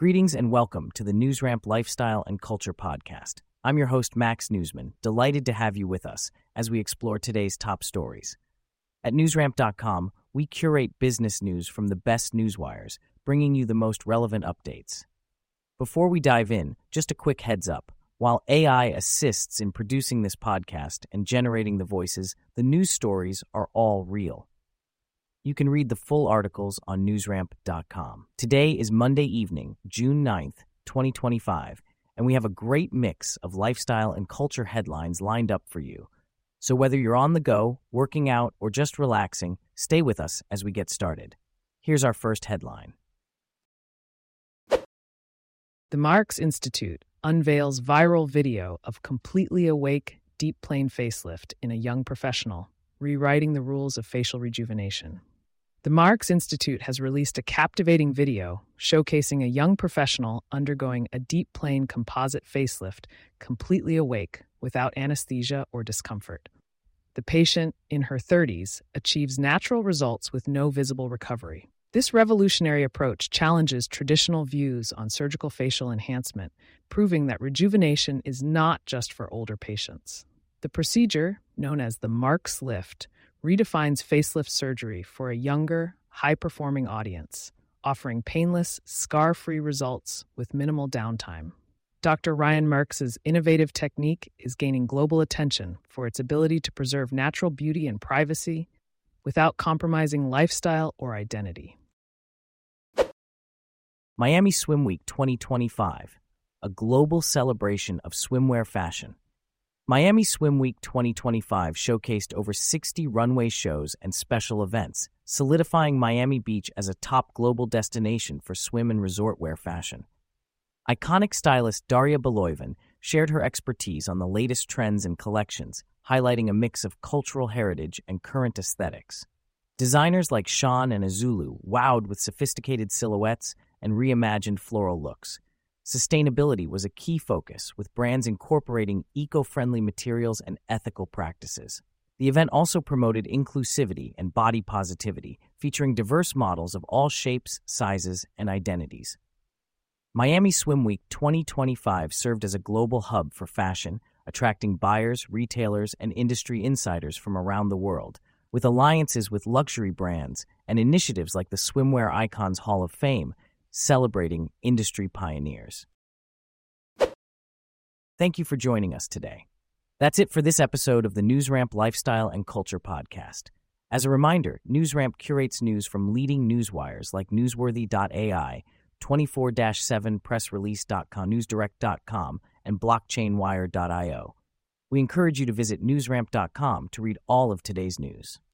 Greetings and welcome to the NewsRamp Lifestyle and Culture Podcast. I'm your host, Max Newsman, delighted to have you with us as we explore today's top stories. At newsramp.com, we curate business news from the best newswires, bringing you the most relevant updates. Before we dive in, just a quick heads up. While AI assists in producing this podcast and generating the voices, the news stories are all real. You can read the full articles on newsramp.com. Today is Monday evening, June 9th, 2025, and we have a great mix of lifestyle and culture headlines lined up for you. So whether you're on the go, working out, or just relaxing, stay with us as we get started. Here's our first headline. The Marks Institute unveils viral video of completely awake, deep plane facelift in a young professional, rewriting the rules of facial rejuvenation. The Marks Institute has released a captivating video showcasing a young professional undergoing a deep plane composite facelift completely awake without anesthesia or discomfort. The patient, in her 30s, achieves natural results with no visible recovery. This revolutionary approach challenges traditional views on surgical facial enhancement, proving that rejuvenation is not just for older patients. The procedure, known as the Marks Lift, redefines facelift surgery for a younger, high-performing audience, offering painless, scar-free results with minimal downtime. Dr. Ryan Marks's innovative technique is gaining global attention for its ability to preserve natural beauty and privacy without compromising lifestyle or identity. Miami Swim Week 2025, a global celebration of swimwear fashion. Miami Swim Week 2025 showcased over 60 runway shows and special events, solidifying Miami Beach as a top global destination for swim and resort wear fashion. Iconic stylist Daria Beloivan shared her expertise on the latest trends and collections, highlighting a mix of cultural heritage and current aesthetics. Designers like Sean and Azulu wowed with sophisticated silhouettes and reimagined floral looks. Sustainability was a key focus, with brands incorporating eco-friendly materials and ethical practices. The event also promoted inclusivity and body positivity, featuring diverse models of all shapes, sizes, and identities. Miami Swim Week 2025 served as a global hub for fashion, attracting buyers, retailers, and industry insiders from around the world, with alliances with luxury brands and initiatives like the Swimwear Icons Hall of Fame, celebrating industry pioneers. Thank you for joining us today. That's it for this episode of the NewsRamp Lifestyle and Culture Podcast. As a reminder, NewsRamp curates news from leading newswires like Newsworthy.ai, 24/7 PressRelease.com, NewsDirect.com, and BlockchainWire.io. We encourage you to visit NewsRamp.com to read all of today's news.